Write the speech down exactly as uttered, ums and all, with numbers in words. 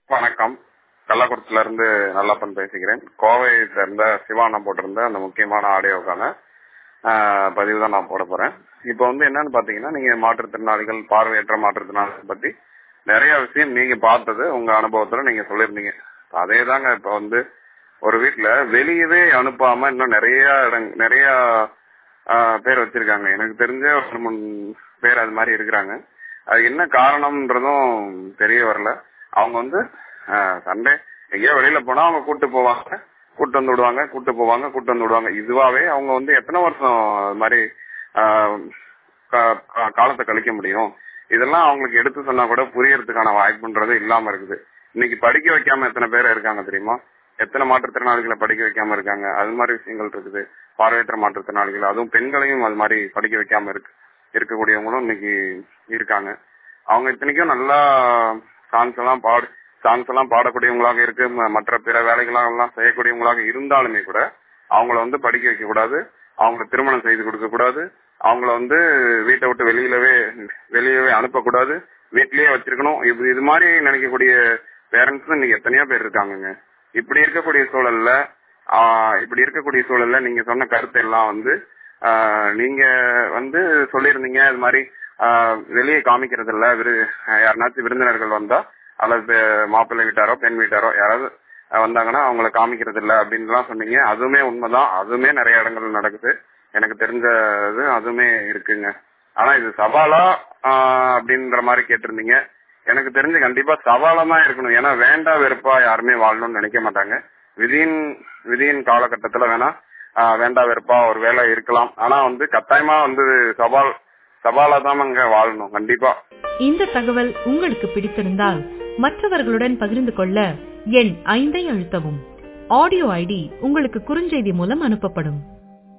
வணக்கம். கள்ளக்குறிச்சில இருந்து நல்லப்பன் பேசுகிறேன். கோவையை சேர்ந்த சிவானா போட்டிருந்த அந்த முக்கியமான ஆடியோக்கான பதிவு தான் நான் போட போறேன். இப்போ வந்து என்னன்னு பாத்தீங்கன்னா, நீங்க மாற்றுத்திறனாளிகள், பார்வையற்ற மாற்றுத்திறனாளிகள் பத்தி நிறைய விஷயம் நீங்க பார்த்தது உங்க அனுபவத்துல நீங்க சொல்லிருந்தீங்க. அதே தாங்க இப்ப வந்து ஒரு வீட்டுல வெளியவே அனுப்பாம இன்னும் நிறைய இடங் நிறைய பேர் வச்சிருக்காங்க. எனக்கு தெரிஞ்ச ஒரு மூணு பேர் அது மாதிரி இருக்கிறாங்க. அது என்ன காரணம்ன்றதும் தெரிய வரல. அவங்க வந்து சண்டே எங்கேயோ வெளியில போனா அவங்க கூட்டு போவாங்க, கூட்டு வந்து விடுவாங்க, கூட்டு போவாங்க, கூட்டு வந்து விடுவாங்க. இதுவாவே அவங்க வந்து எத்தனை வருஷம் அது மாதிரி காலத்தை கழிக்க முடியும்? இதெல்லாம் அவங்களுக்கு எடுத்து சொன்னா கூட புரியறதுக்கான வாய்ப்புன்றது இல்லாம இருக்குது. இன்னைக்கு படிக்க வைக்காம எத்தனை பேர் இருக்காங்க தெரியுமா? எத்தனை மாற்றுத்திறனாளிகளை படிக்க வைக்காம இருக்காங்க. அது மாதிரி விஷயங்கள் இருக்குது. பார்வையற்ற மாற்றுத்திறனாளிகள், அதுவும் பெண்களையும் அது மாதிரி படிக்க வைக்காம இருக்கு இருக்கக்கூடியவங்களும் இன்னைக்கு இருக்காங்க. அவங்க இத்தனைக்கும் நல்லா சாங்ஸ் எல்லாம் பாடு சாங்ஸ் எல்லாம் பாடக்கூடியவங்களாக இருக்கு, மற்ற பிற வேலைகளாக எல்லாம் செய்யக்கூடியவங்களாக இருந்தாலுமே கூட அவங்கள வந்து படிக்க வைக்க கூடாது, அவங்களை திருமணம் செய்து கொடுக்க கூடாது, அவங்கள வந்து வீட்டை விட்டு வெளியிலவே வெளியவே அனுப்பக்கூடாது, வீட்லயே வச்சிருக்கணும். இது இது மாதிரி நினைக்கக்கூடிய பேரண்ட்ஸ் இன்னைக்கு எத்தனையோ பேர் இருக்காங்க. இப்படி இருக்கக்கூடிய சூழல்ல ஆஹ் இப்படி இருக்கக்கூடிய சூழல்ல நீங்க சொன்ன கருத்து எல்லாம் வந்து ஆஹ் நீங்க வந்து சொல்லியிருந்தீங்க. இது மாதிரி ஆஹ் வெளியே காமிக்கிறது இல்ல, விரு யாருனாச்சும் விருந்தினர்கள் வந்தா அல்லது மாப்பிள்ளை வீட்டாரோ பெண் வீட்டாரோ யாராவது வந்தாங்கன்னா அவங்கள காமிக்கிறது இல்ல அப்படின்னு எல்லாம் சொன்னீங்க. அதுவுமே உண்மைதான். அதுவுமே நிறைய இடங்கள் நடக்குது. எனக்கு தெரிஞ்சது அதுவுமே இருக்குங்க. ஆனா இது சவாலா ஆஹ் அப்படின்ற மாதிரி கேட்டிருந்தீங்க. எனக்கு தெரிஞ்சு கண்டிப்பா சவாலா தான் இருக்கணும். ஏன்னா வேண்டா வெறுப்பா யாருமே வாழணும்னு நினைக்க மாட்டாங்க. விதியின் விதியின் காலகட்டத்துல வேணா ஆஹ் வேண்டா வெறுப்பா ஒரு வேலை இருக்கலாம். ஆனா வந்து கட்டாயமா வந்து சவால் சவாலா தான் அங்க வாழணும் கண்டிப்பா. இந்த தகவல் உங்களுக்கு பிடித்திருந்தால் மற்றவர்களுடன் பகிர்ந்து கொள்ள எண் ஐந்தை அழுத்தவும். ஆடியோ ஐடி உங்களுக்கு குறுஞ்செய்தி மூலம் அனுப்பப்படும்.